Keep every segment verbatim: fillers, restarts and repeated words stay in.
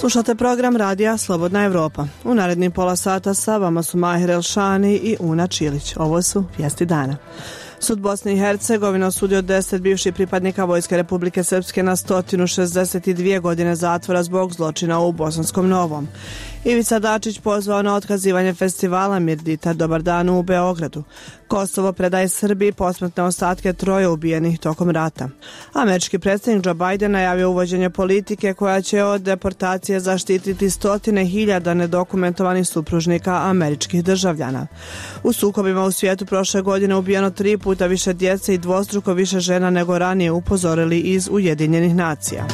Slušate program radija Slobodna Evropa. U narednim pola sata sa vama su Mahir Elšani i Una Čilić. Ovo su vijesti dana. Sud Bosne i Hercegovine osudio deset bivših pripadnika Vojske Republike Srpske na sto šezdeset dvije godine zatvora zbog zločina u Bosanskom Novom. Ivica Dačić pozvao na otkazivanje festivala Mirdita Dobar dan u Beogradu. Kosovo predaje Srbiji posmrtne ostatke troje ubijenih tokom rata. Američki predsjednik Joe Biden najavio uvođenje politike koja će od deportacije zaštititi stotine hiljada nedokumentovanih supružnika američkih državljana. U sukobima u svijetu prošle godine ubijeno tri puta više djece i dvostruko više žena nego ranije, upozorili iz Ujedinjenih nacija.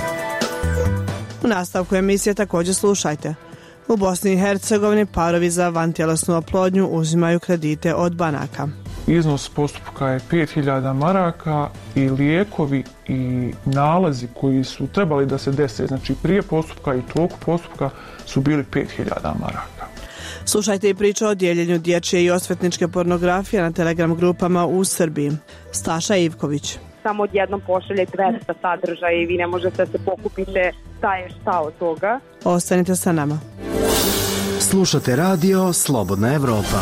U nastavku emisije također slušajte. U Bosni i Hercegovini parovi za vantjelesnu oplodnju uzimaju kredite od banaka. Iznos postupka je pet hiljada maraka i lijekovi i nalazi koji su trebali da se dese, znači prije postupka i toku postupka, su bili pet hiljada maraka. Slušajte i priču o dijeljenju dječje i osvetničke pornografije na Telegram grupama u Srbiji. Staša Ivković. Samo odjednom pošalje dvesta sadržaja i vi ne možete da se pokupite šta je šta od toga. Ostanite sa nama. Slušate radio Slobodna Evropa.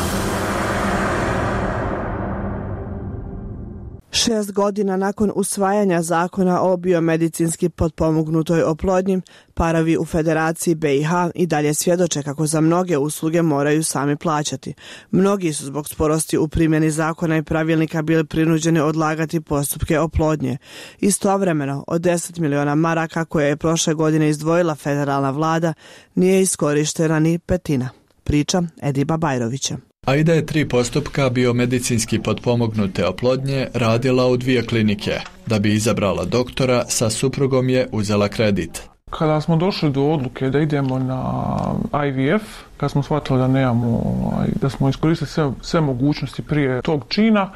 Šest godina nakon usvajanja zakona o biomedicinski potpomognutoj oplodnji, parovi u Federaciji B i H i dalje svjedoče kako za mnoge usluge moraju sami plaćati. Mnogi su zbog sporosti u primjeni zakona i pravilnika bili prinuđeni odlagati postupke oplodnje. Istovremeno, od deset miliona maraka koje je prošle godine izdvojila federalna vlada, nije iskorištena ni petina. Priča Ediba Bajrovića. Aida je tri postupka biomedicinski potpomognute oplodnje radila u dvije klinike. Da bi izabrala doktora, sa suprugom je uzela kredit. Kada smo došli do odluke da idemo na I V F, kad smo shvatili da nemamo, da smo iskoristili sve, sve mogućnosti prije tog čina,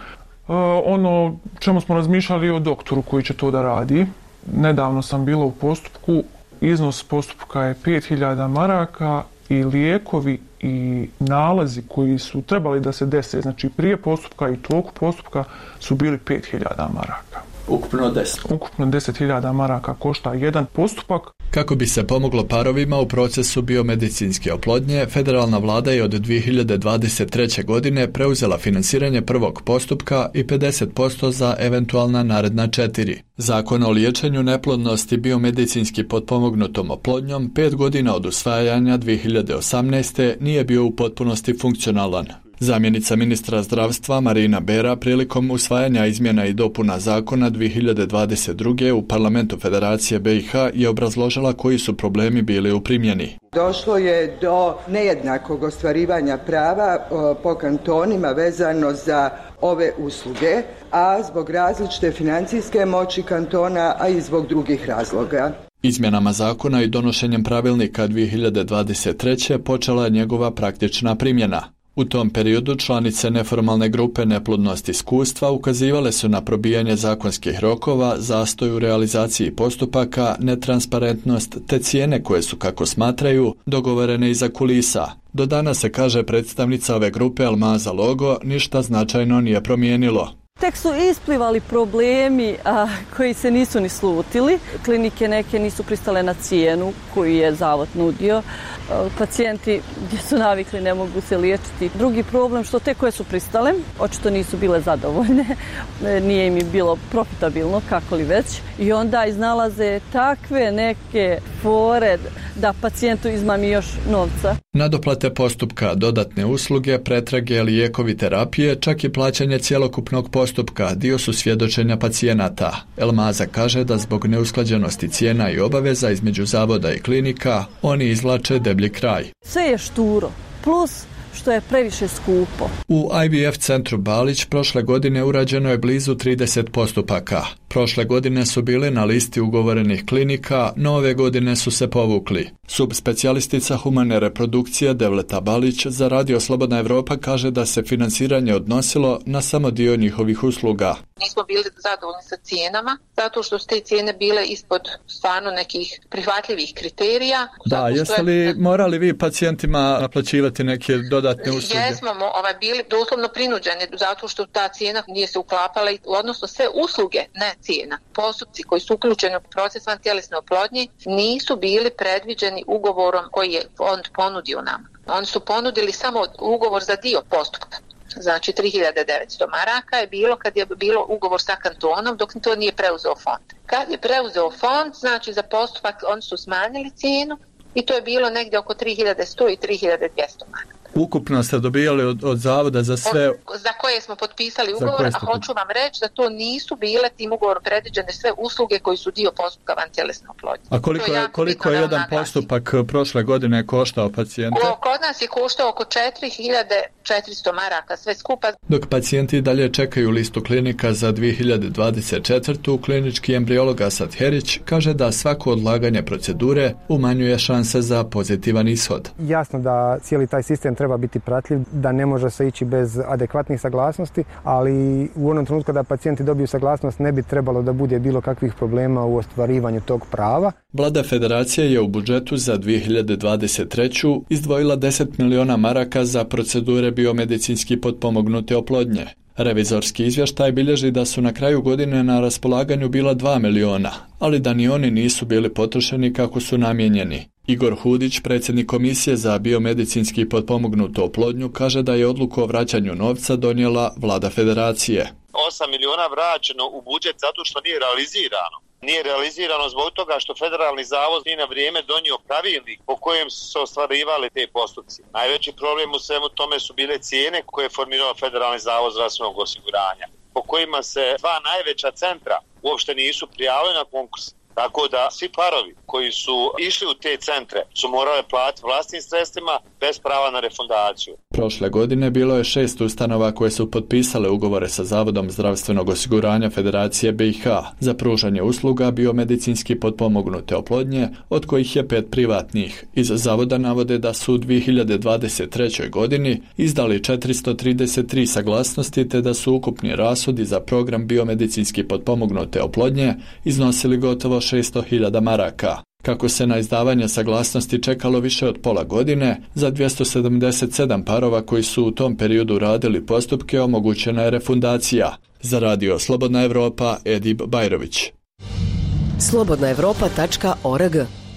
ono čemu smo razmišljali o doktoru koji će to da radi. Nedavno sam bila u postupku, iznos postupka je pet hiljada maraka i lijekovi i nalazi koji su trebali da se dese, znači prije postupka i toku postupka, su bili pet hiljada maraka. Ukupno deset. Ukupno deset hiljada maraka košta jedan postupak. Kako bi se pomoglo parovima u procesu biomedicinske oplodnje, federalna vlada je od dvije hiljade dvadeset treće. godine preuzela finansiranje prvog postupka i pedeset posto za eventualna naredna četiri. Zakon o liječenju neplodnosti biomedicinski potpomognutom oplodnjom pet godina od usvajanja dvije hiljade osamnaeste. nije bio u potpunosti funkcionalan. Zamjenica ministra zdravstva Marina Bera prilikom usvajanja izmjena i dopuna zakona dvije hiljade dvadeset druge. u parlamentu Federacije B i H je obrazložila koji su problemi bili u primjeni. Došlo je do nejednakog ostvarivanja prava po kantonima vezano za ove usluge, a zbog različite financijske moći kantona, a i zbog drugih razloga. Izmjenama zakona i donošenjem pravilnika dvije hiljade dvadeset treće. počela je njegova praktična primjena. U tom periodu članice neformalne grupe Neplodnost iskustva ukazivale su na probijanje zakonskih rokova, zastoj u realizaciji postupaka, netransparentnost te cijene koje su, kako smatraju, dogovorene iza kulisa. Do danas, se kaže predstavnica ove grupe Almaza Logo, ništa značajno nije promijenilo. Tek su isplivali problemi a, koji se nisu ni slutili. Klinike neke nisu pristale na cijenu koju je zavod nudio. A, pacijenti gdje su navikli ne mogu se liječiti. Drugi problem što te koje su pristale, očito nisu bile zadovoljne, nije im bilo profitabilno, kako li već. I onda iznalaze takve neke fore da pacijentu izmami još novca. Nadoplate postupka, dodatne usluge, pretrage, lijekovi, terapije, čak i plaćanje cjelokupnog postupka dio su svjedočenja pacijenata. Elmaza kaže da zbog neusklađenosti cijena i obaveza između zavoda i klinika oni izvlače deblji kraj. Sve je šturo, plus što je previše skupo. U I V F centru Balić prošle godine urađeno je blizu trideset postupaka. Prošle godine su bili na listi ugovorenih klinika, no ove godine su se povukli. Subspecijalistica humane reprodukcije Devleta Balić za Radio Slobodna Evropa kaže da se finansiranje odnosilo na samo dio njihovih usluga. Nismo bili zadovoljni sa cijenama, zato što su te cijene bile ispod stvarno nekih prihvatljivih kriterija. Da, jeste li morali vi pacijentima naplaćivati neke dodatne dodatne usluge? Jesmo ovaj, bili doslovno prinuđeni zato što ta cijena nije se uklapala, odnosno sve usluge, ne cijena. Postupci koji su uključeni u proces vantjelesne oplodnje nisu bili predviđeni ugovorom koji je fond ponudio nama. Oni su ponudili samo ugovor za dio postupka. Znači tri hiljade devetsto maraka je bilo kad je bilo ugovor sa kantonom, dok to nije preuzeo fond. Kad je preuzeo fond, znači za postupak oni su smanjili cijenu i to je bilo negdje oko tri hiljade sto i tri hiljade dvjesto maraka. Ukupno ste dobijali od, od zavoda za sve... Od, za koje smo potpisali ugovor, a hoću vam reći da to nisu bile tim ugovorom predviđene sve usluge koji su dio postupka vantjelesne oplodnje. A koliko je, koliko je jedan postupak prošle godine koštao pacijente? Kod nas je koštao oko četiri hiljade četiristo maraka sve skupa. Dok pacijenti dalje čekaju listu klinika za dvije hiljade dvadeset četvrtu. klinički embriolog Asad Herić kaže da svako odlaganje procedure umanjuje šanse za pozitivan ishod. Jasno da cijeli taj sistem treba biti pratljiv, da ne može se ići bez adekvatnih saglasnosti, ali u onom trenutku da pacijenti dobiju saglasnost ne bi trebalo da bude bilo kakvih problema u ostvarivanju tog prava. Vlada federacije je u budžetu za dvije hiljade dvadeset treću. izdvojila deset miliona maraka za procedure biomedicinski potpomognute oplodnje. Revizorski izvještaj bilježi da su na kraju godine na raspolaganju bila dva miliona, ali da ni oni nisu bili potrošeni kako su namijenjeni. Igor Hudić, predsjednik Komisije za biomedicinski potpomognutu oplodnju, kaže da je odluku o vraćanju novca donijela Vlada federacije. osam miliona vraćeno u budžet zato što nije realizirano. Nije realizirano zbog toga što Federalni zavod nije na vrijeme donio pravilnik po kojem su se ostvarivali te postupci. Najveći problem u svemu tome su bile cijene koje je formirao Federalni zavod zdravstvenog osiguranja, po kojima se dva najveća centra uopšte nisu prijavili na konkurs. Tako da svi parovi koji su išli u te centre su morali platiti vlastnim sredstvima bez prava na refundaciju. Prošle godine bilo je šest ustanova koje su potpisale ugovore sa Zavodom zdravstvenog osiguranja Federacije B i H za pružanje usluga biomedicinski potpomognute oplodnje, od kojih je pet privatnih. Iz Zavoda navode da su u dvije hiljade dvadeset trećoj. godini izdali četiristo trideset tri saglasnosti te da su ukupni rashodi za program biomedicinski potpomognute oplodnje iznosili gotovo šesto hiljada maraka. Kako se na izdavanje saglasnosti čekalo više od pola godine, za dvjesto sedamdeset sedam parova koji su u tom periodu radili postupke omogućena je refundacija. Za radio Slobodna Evropa, Edib Bajrović. slobodna evropa tačka org.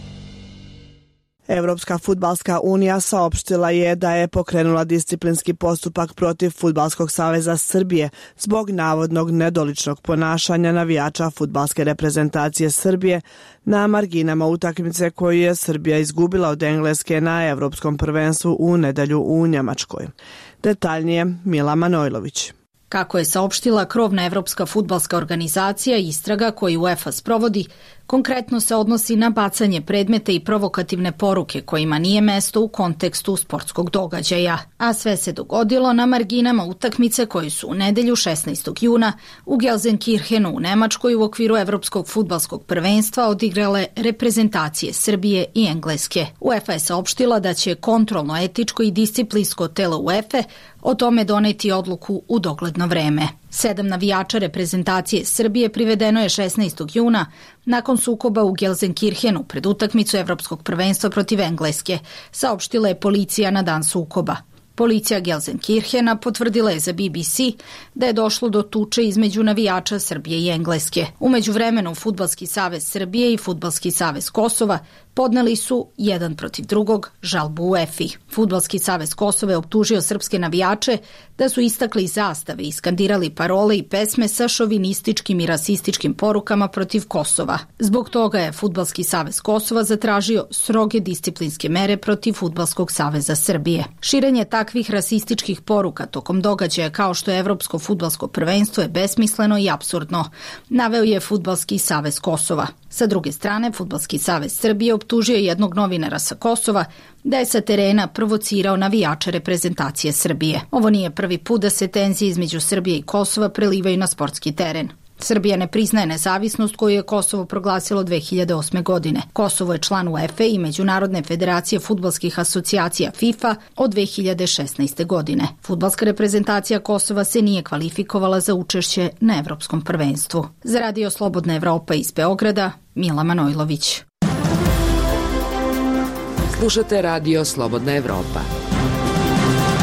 Evropska fudbalska unija saopštila je da je pokrenula disciplinski postupak protiv Fudbalskog saveza Srbije zbog navodnog nedoličnog ponašanja navijača fudbalske reprezentacije Srbije na marginama utakmice koju je Srbija izgubila od Engleske na Evropskom prvenstvu u nedjelju u Njemačkoj. Detaljnije Mila Manojlović. Kako je saopštila krovna Evropska fudbalska organizacija, istraga koju UEFA sprovodi konkretno se odnosi na bacanje predmeta i provokativne poruke kojima nije mesto u kontekstu sportskog događaja, a sve se dogodilo na marginama utakmice koje su u nedelju šesnaestog juna u Gelsenkirchenu u Nemačkoj u okviru Evropskog fudbalskog prvenstva odigrale reprezentacije Srbije i Engleske. UEFA je saopštila da će kontrolno, etičko i disciplinsko telo UEFA o tome doneti odluku u dogledno vreme. Sedam navijača reprezentacije Srbije privedeno je šesnaestog juna nakon sukoba u Gelsenkirchenu pred utakmicu Evropskog prvenstva protiv Engleske, saopštila je policija na dan sukoba. Policija Gelsenkirchena potvrdila je za B B C da je došlo do tuče između navijača Srbije i Engleske. U međuvremenu Fudbalski savez Srbije i Fudbalski savez Kosova podneli su jedan protiv drugog žalbu UEFA. Fudbalski savez Kosova je optužio srpske navijače da su istakli zastave i skandirali parole i pesme sa šovinističkim i rasističkim porukama protiv Kosova. Zbog toga je Fudbalski savez Kosova zatražio stroge disciplinske mere protiv Fudbalskog saveza Srbije. Širenje takvih rasističkih poruka tokom događaja kao što je Evropsko fudbalsko prvenstvo je besmisleno i apsurdno, naveo je Fudbalski savez Kosova. Sa druge strane, Fudbalski savez Srbije optužio jednog novinara sa Kosova da je sa terena provocirao navijače reprezentacije Srbije. Ovo nije prvi put da se tenzije između Srbije i Kosova prelivaju na sportski teren. Srbija ne priznaje nezavisnost koju je Kosovo proglasilo dve hiljade osme. godine. Kosovo je član UEFA i Međunarodne federacije fudbalskih asocijacija FIFA od dve hiljade šesnaeste. godine. Fudbalska reprezentacija Kosova se nije kvalifikovala za učešće na Evropskom prvenstvu. Za radio Slobodna Evropa iz Beograda, Mila Manojlović. Slušate radio Slobodna Evropa.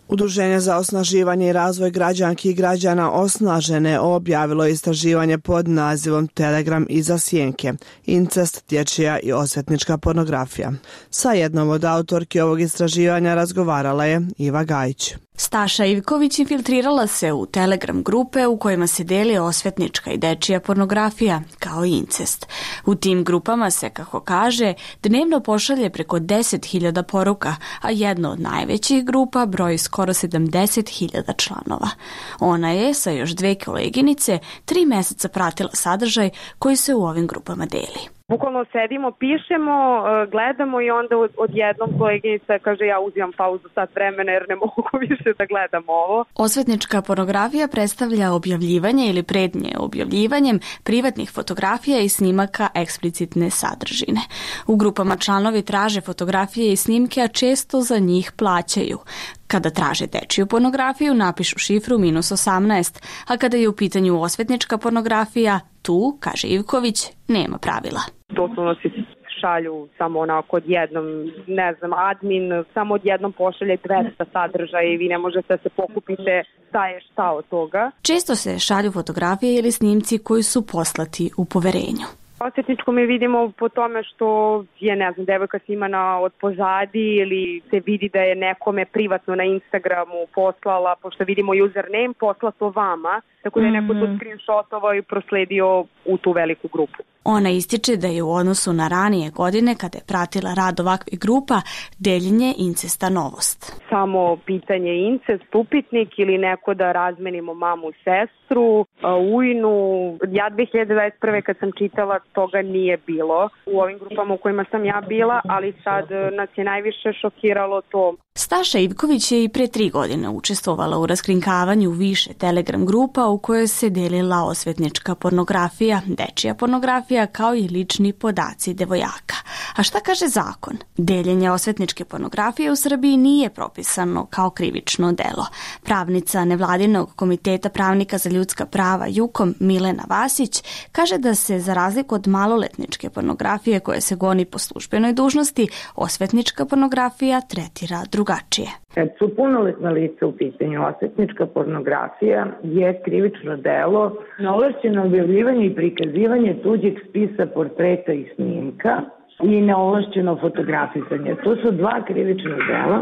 Udruženje za osnaživanje i razvoj građanki i građana Osnažene objavilo je istraživanje pod nazivom Telegram iza sjenke, incest, dječja i osvetnička pornografija. Sa jednom od autorki ovog istraživanja razgovarala je Iva Gajić. Staša Ivković infiltrirala se u Telegram grupe u kojima se deli osvetnička i dečija pornografija, kao i incest. U tim grupama se, kako kaže, dnevno pošalje preko deset hiljada poruka, a jedna od najvećih grupa broji skoro sedamdeset hiljada članova. Ona je, sa još dve koleginice, tri meseca pratila sadržaj koji se u ovim grupama deli. Bukvalno sedimo, pišemo, gledamo i onda odjednom koleginica kaže ja uzimam pauzu sat vremena jer ne mogu više da gledam ovo. Osvetnička pornografija predstavlja objavljivanje ili prednje objavljivanjem privatnih fotografija i snimaka eksplicitne sadržine. U grupama članovi traže fotografije i snimke, a često za njih plaćaju. Kada traže dečiju pornografiju, napišu šifru minus osamnaest, a kada je u pitanju osvetnička pornografija, tu, kaže Ivković, nema pravila. Doslovno se šalju samo onako odjednom, ne znam, admin samo odjednom pošalje dvesta sadržaja i vi ne možete da se pokupite šta je šta od toga. Često se šalju fotografije ili snimci koji su poslati u poverenju. Osvetničko mi vidimo po tome što je, ne znam, devojka snimana od pozadi ili se vidi da je nekome privatno na Instagramu poslala, pošto vidimo username, posla to vama, tako da je neko to screenshotovao i prosledio u tu veliku grupu. Ona ističe da je u odnosu na ranije godine, kada je pratila rad ovakvih grupa, deljenje incesta novost. Samo pitanje incest, upitnik ili neko da razmenimo mamu, sestru, ujnu. Ja dve hiljade dvadeset prve kad sam čitala, toga nije bilo u ovim grupama u kojima sam ja bila, ali sad nas je najviše šokiralo to. Staša Ivković je i pre tri godine učestvovala u raskrinkavanju više Telegram grupa u kojoj se delila osvetnička pornografija, dečija pornografija kao i lični podaci devojaka. A šta kaže zakon? Deljenje osvetničke pornografije u Srbiji nije propisano kao krivično delo. Pravnica Nevladinog komiteta pravnika za ljudska prava Jukom Milena Vasić kaže da se za razliku od maloletničke pornografije koje se goni po službenoj dužnosti, osvetnička pornografija tretira drugačije. Kad su punoletna lica u pitanju, osvetnička pornografija je krivično delo neovlašćeno objavljivanje i prikazivanje tuđeg spisa portreta i snimka i neovlašćeno fotografisanje. To su dva krivična dela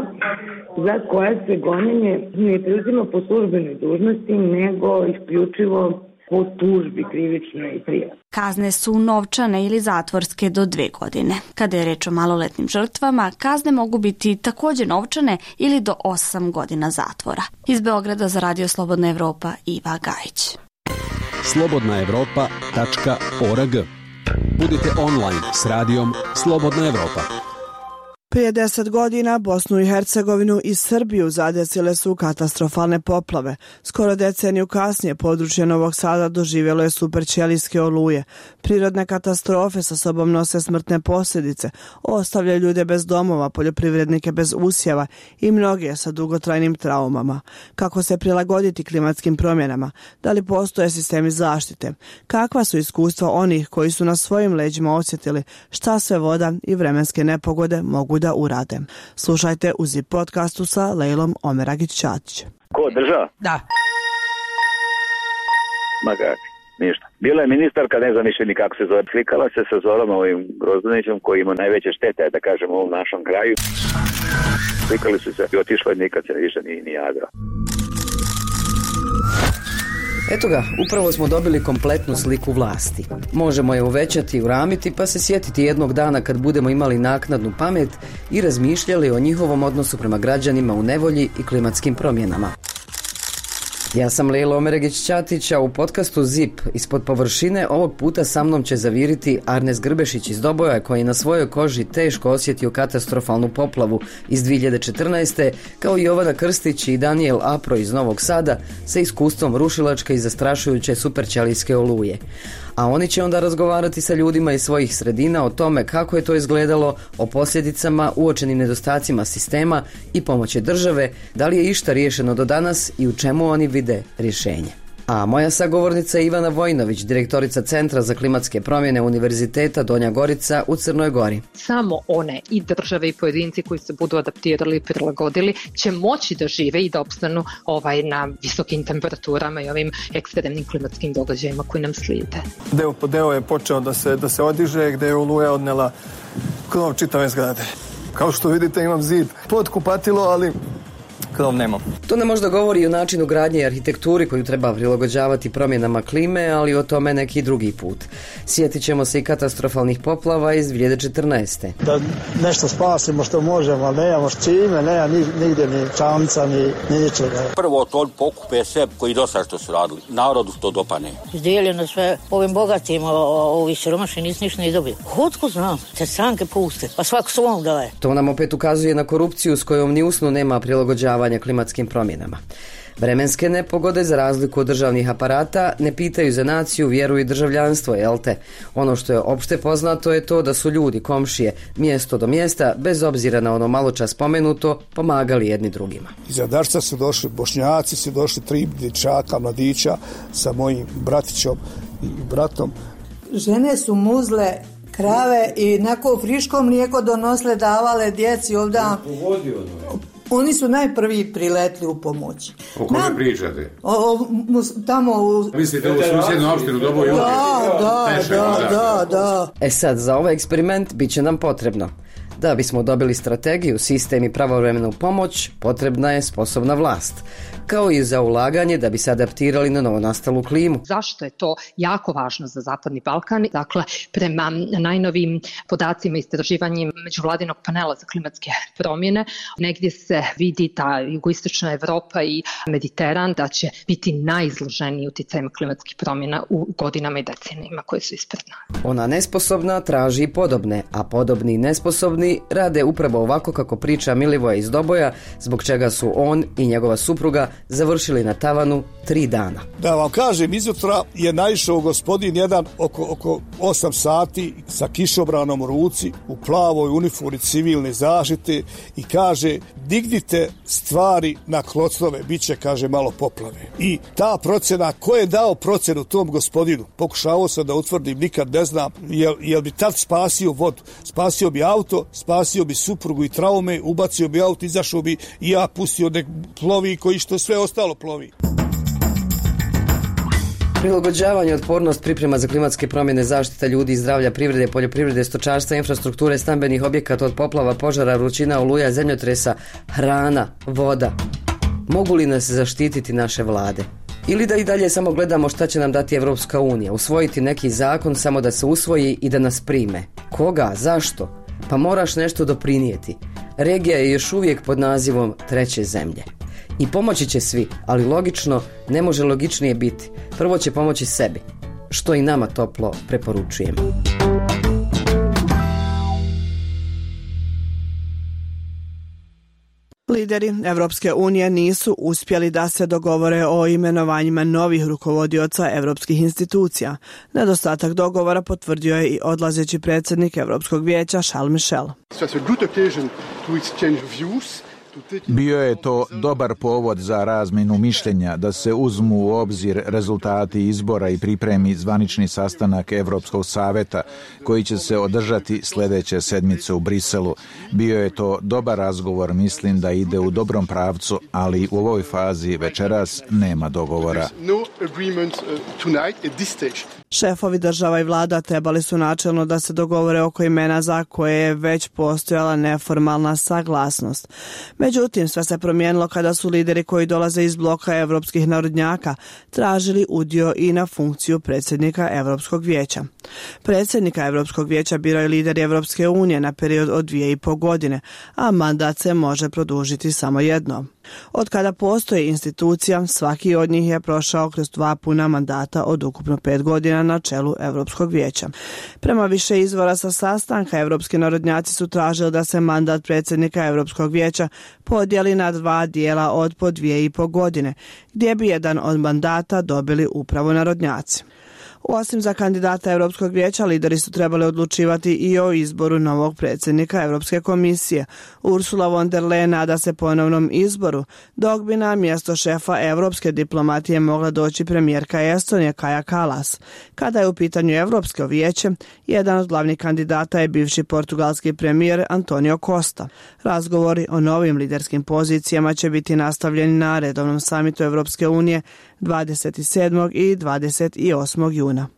za koje se gonjenje ne preuzima po službenoj dužnosti, nego isključivo po tužbi krivičnoj i prijavi. Kazne su novčane ili zatvorske do dve godine. Kada je reč o maloletnim žrtvama, kazne mogu biti također novčane ili do osam godina zatvora. Iz Beograda za Radio Slobodna Evropa, Iva Gajić. slobodna evropa tačka org. Budite online s radijom Slobodna Evropa. Prije deset godina Bosnu i Hercegovinu i Srbiju zadesile su katastrofalne poplave. Skoro deceniju kasnije područje Novog Sada doživjelo je superćelijske oluje. Prirodne katastrofe sa sobom nose smrtne posljedice, ostavljaju ljude bez domova, poljoprivrednike bez usjeva i mnoge sa dugotrajnim traumama. Kako se prilagoditi klimatskim promjenama? Da li postoje sistemi zaštite? Kakva su iskustva onih koji su na svojim leđima osjetili šta sve voda i vremenske nepogode mogu da urade? Slušajte u Zip podcastu sa Lejlom Omeragić-Ćatić. Ko, država? Da. Ma kako, ništa. Bila je ministarka, ne znam više ni kako se zove, slikala se sa Zorom ovim Grozdanićem koji ima najveće štete, da kažem, u ovom našom kraju. Slikali su se i otišla i nikad se više ni, ni javila. Eto ga, upravo smo dobili kompletnu sliku vlasti. Možemo je uvećati i uramiti pa se sjetiti jednog dana kad budemo imali naknadnu pamet i razmišljali o njihovom odnosu prema građanima u nevolji i klimatskim promjenama. Ja sam Lejla Omeragić-Ćatić, a u podcastu Zip ispod površine ovog puta sa mnom će zaviriti Arnes Grbešić iz Doboja, koji je na svojoj koži teško osjetio katastrofalnu poplavu iz dvije hiljade četrnaeste, kao i Jovana Krstić i Daniel Apro iz Novog Sada sa iskustvom rušilačke i zastrašujuće superćelijske oluje. A oni će onda razgovarati sa ljudima iz svojih sredina o tome kako je to izgledalo, o posljedicama, uočenim nedostacima sistema i pomoći države, da li je išta riješeno do danas i u čemu oni vide rješenje. A moja sagovornica je Ivana Vojnović, direktorica Centra za klimatske promjene Univerziteta Donja Gorica u Crnoj Gori. Samo one i države i pojedinci koji se budu adaptirali i prilagodili će moći da žive i da opstanu ovaj, na visokim temperaturama i ovim ekstremnim klimatskim događajima koji nam slijede. Deo po deo je počeo da se, da se odiže, gde je oluja odnela krov čitave zgrade. Kao što vidite imam zid pod kupatilo, ali krov nemam. To nam možda govori i o načinu gradnje i arhitekturi koju treba prilagođavati promjenama klime, ali o tome neki drugi put. Sjetit ćemo se i katastrofalnih poplava iz dvije hiljade četrnaeste. Da nešto spasimo što možemo, ali nemamo s čime, nema nigdje ni čamca, ni, ni ničega. Prvo to pokupe sve koji do sada što su radili. Narodu to dopane. Izdijeljeno sve ovim bogatim, ovi siromašni nisu ništa ne dobili. Otko znam, te stranke puste, pa svako svom daje. To nam opet ukazuje na korupciju s kojom ni usnu nema prilagođavanja klimatskim promjenama. Vremenske nepogode, za razliku od državnih aparata, ne pitaju za naciju, vjeru i državljanstvo, jel te? Ono što je opšte poznato je to da su ljudi, komšije, mjesto do mjesta, bez obzira na ono malo čas spomenuto, pomagali jedni drugima. Iz Adarca su došli Bošnjaci, su došli tri dječaka, mladića sa mojim bratićom i bratom. Žene su muzle krave i nako friško mlijeko donosle, davale djeci ovdje. Oni su najprvi priletli u pomoć. O kome Nam, pričate? O, o, tamo u... Mislite u susjednu opštinu Dobo i Da, da, da, da, da. E sad, za ovaj eksperiment bit će nam potrebno. Da bismo dobili strategiju, sistem i pravovremenu pomoć, potrebna je sposobna vlast. Kao i za ulaganje da bi se adaptirali na novonastalu klimu. Zašto je to jako važno za Zapadni Balkan? Dakle, prema najnovim podacima istraživanjem međuvladinog panela za klimatske promjene, negdje se vidi da jugoistočna Evropa i Mediteran da će biti najizloženiji utjecajima klimatskih promjena u godinama i decenijima koje su ispred nas. Ona nesposobna traži i podobne, a podobni i nesposobni rade upravo ovako kako priča Milivoje iz Doboja, zbog čega su on i njegova supruga završili na tavanu tri dana. Da vam kažem, izutra je naišao gospodin jedan oko, oko osam sati sa kišobranom u ruci, u plavoj uniformi civilne zaštite i kaže, dignite stvari na klocnove, bit će, kaže, malo poplave. I ta procena, ko je dao procenu tom gospodinu? Pokušavao sam da utvrdim, nikad ne znam, jel, jel bi tad spasio vodu, spasio bi auto, spasio bi suprugu i traume, ubacio bi auto, izašao bi i ja pustio nek plovi koji što sve ostalo plovi. Prilagođavanje, otpornost, priprema za klimatske promjene, zaštita ljudi i zdravlja, privrede, poljoprivrede, stočarstva, infrastrukture, stambenih objekata od poplava, požara, vrućina, oluja, zemljotresa, hrana, voda. Mogu li nas zaštititi naše vlade? Ili da i dalje samo gledamo šta će nam dati Evropska unija, usvojiti neki zakon samo da se usvoji i da nas prime? Koga? Zašto? Pa moraš nešto doprinijeti. Regija je još uvijek pod nazivom treće zemlje. I pomoći će svi, ali logično ne može logičnije biti. Prvo će pomoći sebi, što i nama toplo preporučujem. Lideri Evropske unije nisu uspjeli da se dogovore o imenovanjima novih rukovodioca evropskih institucija. Nedostatak dogovora potvrdio je i odlazeći predsjednik Evropskog vijeća Charles Michel. Bio je to dobar povod za razmjenu mišljenja, da se uzmu u obzir rezultati izbora i pripremi zvanični sastanak Evropskog saveta koji će se održati sljedeće sedmice u Briselu. Bio je to dobar razgovor, mislim da ide u dobrom pravcu, ali u ovoj fazi večeras nema dogovora. Šefovi država i vlada trebali su načelno da se dogovore oko imena za koje je već postojala neformalna saglasnost. Međutim, sve se promijenilo kada su lideri koji dolaze iz bloka evropskih narodnjaka tražili udio i na funkciju predsjednika Evropskog vijeća. Predsjednika Evropskog vijeća biraju lideri Evropske unije na period od dvije i pol godine, a mandat se može produžiti samo jednom. Od kada postoji institucija, svaki od njih je prošao kroz dva puna mandata od ukupno pet godina na čelu Evropskog vijeća. Prema više izvora sa sastanka, evropski narodnjaci su tražili da se mandat predsjednika Evropskog vijeća podijeli na dva dijela od po dvije i pol godine, gdje bi jedan od mandata dobili upravo narodnjaci. Osim za kandidata Europskog vijeća, lideri su trebali odlučivati i o izboru novog predsjednika Europske komisije. Ursula von der Leyen nada se ponovnom izboru, dok bi na mjesto šefa europske diplomatije mogla doći premijerka Estonije Kaja Kallas. Kada je u pitanju Europsko vijeće, jedan od glavnih kandidata je bivši portugalski premijer Antonio Costa. Razgovori o novim liderskim pozicijama će biti nastavljeni na redovnom samitu Europske unije dvadeset sedmog i dvadeset osmog juna.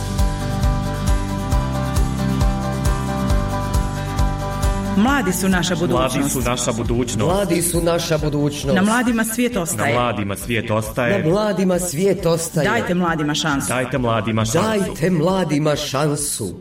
Mladi su naša budućnost. Mladi su naša budućnost. Mladi su naša budućnost. Na mladima svijet ostaje. Na mladima svijet ostaje. Na mladima svijet ostaje. Dajte mladima šansu. Dajte mladima šansu. Dajte mladima šansu.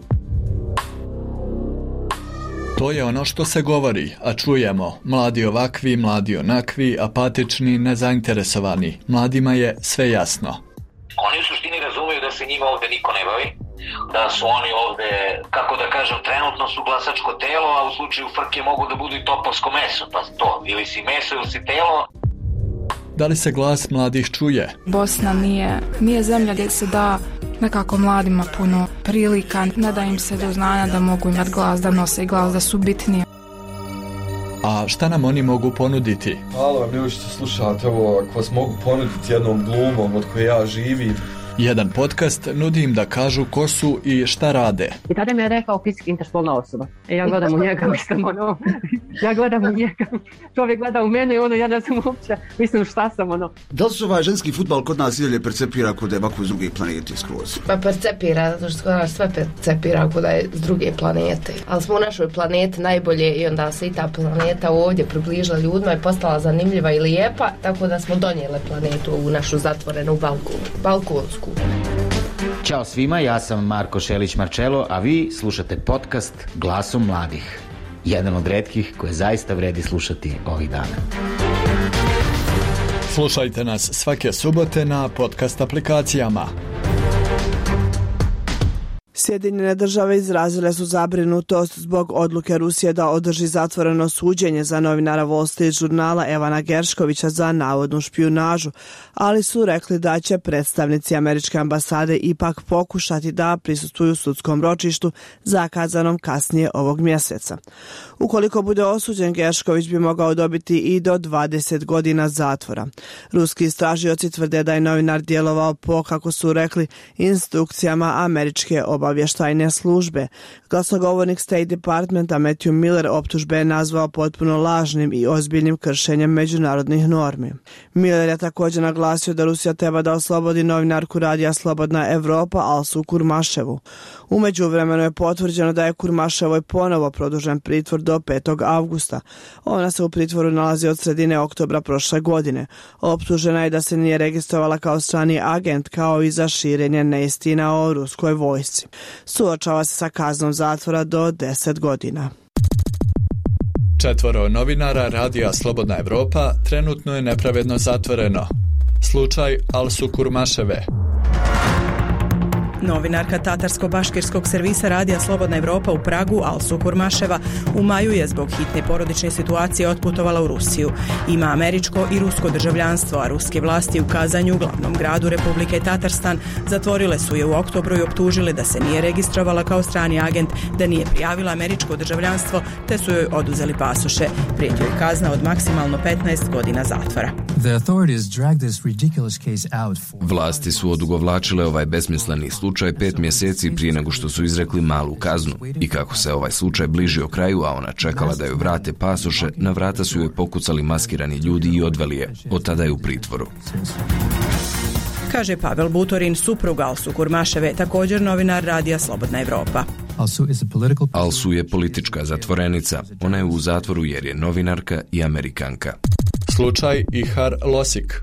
To je ono što se govori, a čujemo. Mladi ovakvi, mladi onakvi, apatični, nezainteresovani. Mladima je sve jasno. Oni u suštini razumiju da se njima ovde niko ne bavi, da su oni ovde, kako da kažem, trenutno su glasačko telo, a u slučaju frke mogu da budu i topovsko meso, pa to, ili si meso ili si telo. Da li se glas mladih čuje? Bosna nije, nije zemlja gdje se da nekako mladima puno prilika, ne da im se do znanja da mogu imati glas, da nose i glas, da su bitnije. A šta nam oni mogu ponuditi? Hvala vam ljudi što slušate ovo, ako vas mogu ponuditi jednom glumom od koje ja živim. Jedan podcast nudi im da kažu ko su i šta rade. I tada mi je rekao fizički interspolna osoba. E ja gledam u njega, mislim ono, ja gledam u njega, čovjek gleda u mene i ono, ja ne znam uopće, mislim šta sam ono. Da li se ovaj ženski fudbal kod nas i dalje percepira kod da je ovako iz druge planete skroz? Pa percepira, zato što kod nas sve percepira kod da je iz druge planete. Ali smo u našoj planeti najbolje i onda se i ta planeta ovdje približila ljudima i postala zanimljiva i lijepa, tako da smo donijeli planetu u našu zatvorenu balkonu, balkonsku. Ćao svima, ja sam Marko Šelić-Marčelo, a vi slušate podcast Glasom mladih. Jedan od retkih koje zaista vredi slušati ovih dana. Slušajte nas svake subote na podcast aplikacijama. Sjedinjene države izrazile su zabrinutost zbog odluke Rusije da održi zatvoreno suđenje za novinara Wall Street žurnala Evana Gerškovića za navodnu špijunažu, ali su rekli da će predstavnici američke ambasade ipak pokušati da prisustvuju sudskom ročištu zakazanom kasnije ovog mjeseca. Ukoliko bude osuđen, Geršković bi mogao dobiti i do dvadeset godina zatvora. Ruski istražioci tvrde da je novinar djelovao po, kako su rekli, instrukcijama američke obavještajne službe. Glasnogovornik State Departmenta Matthew Miller optužbe je nazvao potpuno lažnim i ozbiljnim kršenjem međunarodnih normi. Miller je također naglasio da Rusija treba da oslobodi novinarku radija Slobodna Evropa Alsu Kurmaševu. U međuvremenu je potvrđeno da je Kurmaševoj ponovo produžen pritvor do petog avgusta. Ona se u pritvoru nalazi od sredine oktobra prošle godine. Optužena je da se nije registrovala kao strani agent, kao i za širenje neistina o ruskoj vojsci. Suočava se sa kaznom zatvora do deset godina. Četvoro novinara radija Slobodna Evropa trenutno je nepravedno zatvoreno. Slučaj Alsu Kurmaševe. Novinarka tatarsko-baškirskog servisa radija Slobodna Evropa u Pragu, Alsu Kurmaševa, u maju je zbog hitne porodične situacije otputovala u Rusiju. Ima američko i rusko državljanstvo, a ruske vlasti u Kazanju, glavnom gradu Republike Tatarstan, zatvorile su je u oktobru i optužile da se nije registrovala kao strani agent, da nije prijavila američko državljanstvo, te su joj oduzeli pasoše. Prijeti joj kazna od maksimalno petnaest godina zatvora. Vlasti su odugovlačile ovaj besmisleni slučaj pet mjeseci prije nego što su izrekli malu kaznu. I kako se ovaj slučaj bližio kraju, a ona čekala da joj vrate pasoše, na vrata su joj pokucali maskirani ljudi i odveli je. Od tada je u pritvoru. Kaže Pavel Butorin, suprug Alsu Kurmaševe, također novinar radija Slobodna Evropa. Alsu je politička zatvorenica. Ona je u zatvoru jer je novinarka i Amerikanka. Slučaj Ihar Losik.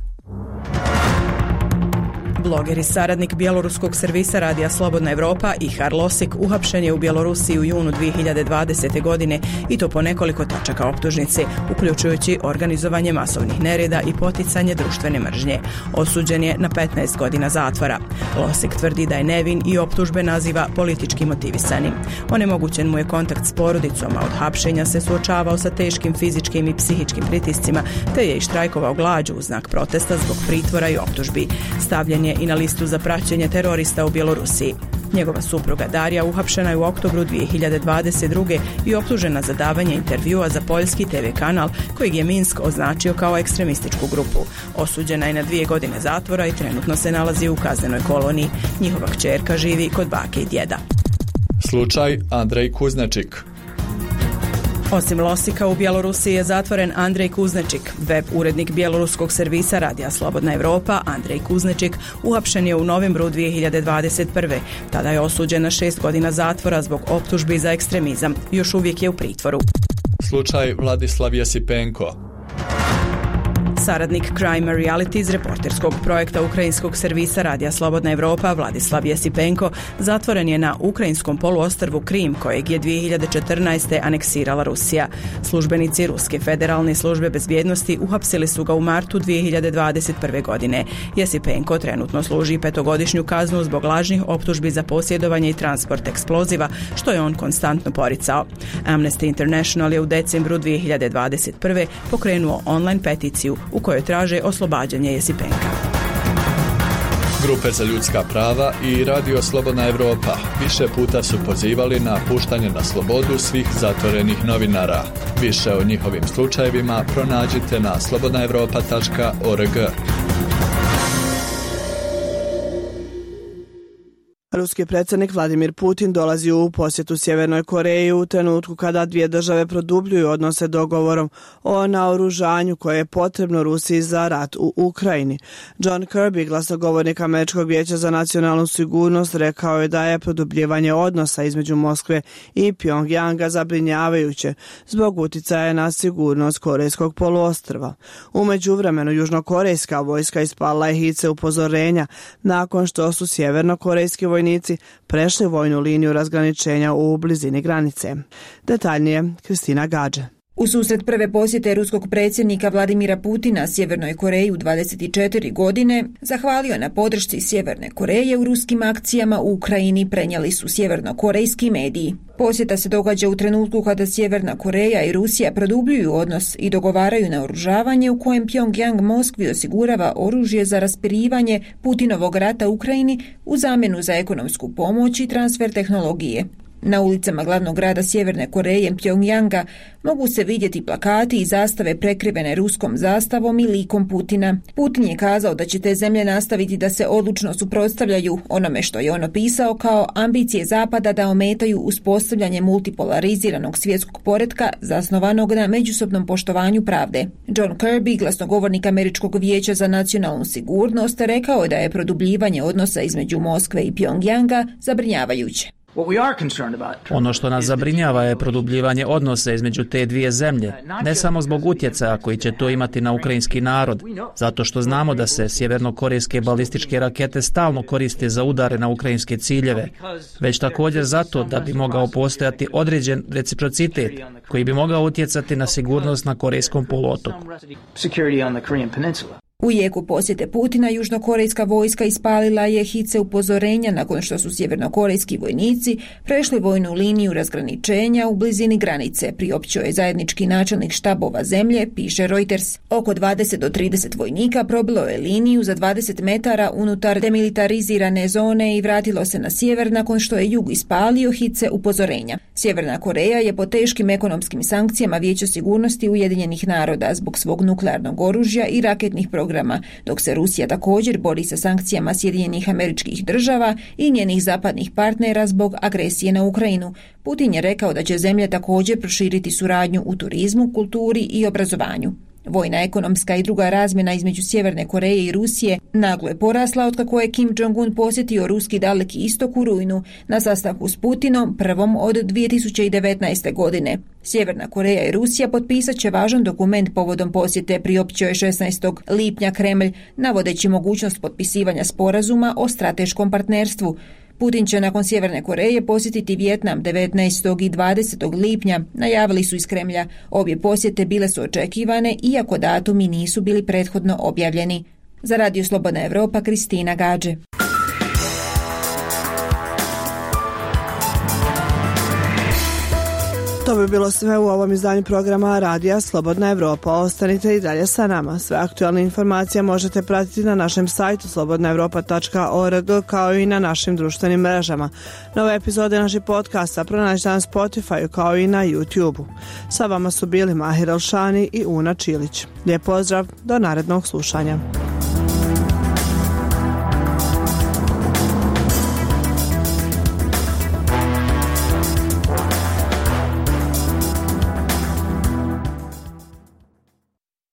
Bloger i saradnik bjeloruskog servisa radija Slobodna Evropa Ihar Losik uhapšen je u Bjelorusiji u junu dvije hiljade dvadesete. godine i to po nekoliko tačaka optužnice, uključujući organizovanje masovnih nereda i poticanje društvene mržnje. Osuđen je na petnaest godina zatvora. Losik tvrdi da je nevin i optužbe naziva politički motivisanim. Onemogućen mu je kontakt s porodicom, a od hapšenja se suočavao sa teškim fizičkim i psihičkim pritiscima, te je i štrajkovao glađu u znak protesta zbog pritvora i optužbi. Stavljen je je i na listu za praćenje terorista u Bjelorusiji. Njegova supruga Darija uhapšena je u oktobru dvije hiljade dvadeset druge i optužena za davanje intervjua za poljski te ve kanal kojeg je Minsk označio kao ekstremističku grupu. Osuđena je na dvije godine zatvora i trenutno se nalazi u kaznenoj koloniji. Njihova kćerka živi kod bake i djeda. Slučaj Andrej Kuznečik. Osim Losika, u Bjelorusiji je zatvoren Andrej Kuznečik. Web urednik bjeloruskog servisa Radija Slobodna Evropa, Andrej Kuznečik, uhapšen je u novembru dvije hiljade dvadeset prve. Tada je osuđen na šest godina zatvora zbog optužbi za ekstremizam. Još uvijek je u pritvoru. Slučaj Vladislav Jesipenko. Saradnik Crime Reality iz reporterskog projekta ukrajinskog servisa Radija Slobodna Evropa Vladislav Jesipenko zatvoren je na ukrajinskom poluostrvu Krim kojeg je dvije hiljade četrnaeste aneksirala Rusija. Službenici Ruske federalne službe bezbjednosti uhapsili su ga u martu dvije hiljade dvadeset prve. godine. Jesipenko trenutno služi petogodišnju kaznu zbog lažnih optužbi za posjedovanje i transport eksploziva, što je on konstantno poricao. Amnesty International je u decembru dvije hiljade dvadeset prve. pokrenuo online peticiju u kojoj traže oslobađanje Jesipenka. Grupe za ljudska prava i Radio Slobodna Evropa više puta su pozivali na puštanje na slobodu svih zatvorenih novinara. Više o njihovim slučajevima pronađite na slobodna evropa tačka org. Ruski predsjednik Vladimir Putin dolazi u posjetu Sjevernoj Koreji u trenutku kada dvije države produbljuju odnose dogovorom o naoružanju koje je potrebno Rusiji za rat u Ukrajini. John Kirby, glasnogovornik Američkog vijeća za nacionalnu sigurnost, rekao je da je produbljivanje odnosa između Moskve i Pjongjanga zabrinjavajuće zbog uticaja na sigurnost Korejskog poluostrva. U međuvremenu južnokorejska vojska ispalila je hice upozorenja nakon što su sjevernokorejski vojnici prešli vojnu liniju razgraničenja u blizini granice. Detaljnije, Kristina Gađe. U susret prve posjete ruskog predsjednika Vladimira Putina Sjevernoj Koreji u dvadeset četiri godine zahvalio na podršci Sjeverne Koreje u ruskim akcijama u Ukrajini, prenijeli su sjevernokorejski mediji. Posjeta se događa u trenutku kada Sjeverna Koreja i Rusija produbljuju odnos i dogovaraju naoružavanje u kojem Pjongjang Moskvi osigurava oružje za raspirivanje Putinovog rata u Ukrajini u zamjenu za ekonomsku pomoć i transfer tehnologije. Na ulicama glavnog grada Sjeverne Koreje, Pjongjanga, mogu se vidjeti plakati i zastave prekrivene ruskom zastavom i likom Putina. Putin je kazao da će te zemlje nastaviti da se odlučno suprotstavljaju onome što je on opisao kao ambicije Zapada da ometaju uspostavljanje multipolariziranog svjetskog poretka zasnovanog na međusobnom poštovanju pravde. John Kirby, glasnogovornik Američkog vijeća za nacionalnu sigurnost, rekao je da je produbljivanje odnosa između Moskve i Pjongjanga zabrinjavajuće. Ono što nas zabrinjava je produbljivanje odnosa između te dvije zemlje, ne samo zbog utjecaja koji će to imati na ukrajinski narod, zato što znamo da se sjevernokorejske balističke rakete stalno koriste za udare na ukrajinske ciljeve, već također zato da bi mogao postojati određen reciprocitet koji bi mogao utjecati na sigurnost na Korejskom poluotoku. U jeku posjete Putina južnokorejska vojska ispalila je hice upozorenja nakon što su sjevernokorejski vojnici prešli vojnu liniju razgraničenja u blizini granice, priopćio je zajednički načelnik štabova zemlje, piše Reuters. Oko dvadeset do trideset vojnika probilo je liniju za dvadeset metara unutar demilitarizirane zone i vratilo se na sjever nakon što je jug ispalio hice upozorenja. Sjeverna Koreja je pod teškim ekonomskim sankcijama Vijeća sigurnosti Ujedinjenih naroda zbog svog nuklearnog oružja i raketnih programa, dok se Rusija također bori sa sankcijama Sjedinjenih Američkih Država i njenih zapadnih partnera zbog agresije na Ukrajinu. Putin je rekao da će zemlje također proširiti suradnju u turizmu, kulturi i obrazovanju. Vojna, ekonomska i druga razmjena između Sjeverne Koreje i Rusije naglo je porasla otkako je Kim Jong-un posjetio ruski Daleki istok u rujnu na sastanku s Putinom, prvom od dvije tisuće devetnaeste. godine. Sjeverna Koreja i Rusija potpisat će važan dokument povodom posjete, priopćio je šesnaestog lipnja Kremlj, navodeći mogućnost potpisivanja sporazuma o strateškom partnerstvu. Putin će nakon Sjeverne Koreje posjetiti Vijetnam devetnaestog i dvadesetog lipnja, najavili su iz Kremlja. Obje posjete bile su očekivane, iako datumi nisu bili prethodno objavljeni. Za Radio Slobodna Evropa, Kristina Gađe. To bi bilo sve u ovom izdanju programa Radija Slobodna Evropa. Ostanite i dalje sa nama. Sve aktualne informacije možete pratiti na našem sajtu slobodna evropa tačka org kao i na našim društvenim mrežama. Nove epizode naših podcasta pronađite na Spotify kao i na YouTube-u. Sa vama su bili Mahir Elšani i Una Čilić. Lijep pozdrav, do narednog slušanja.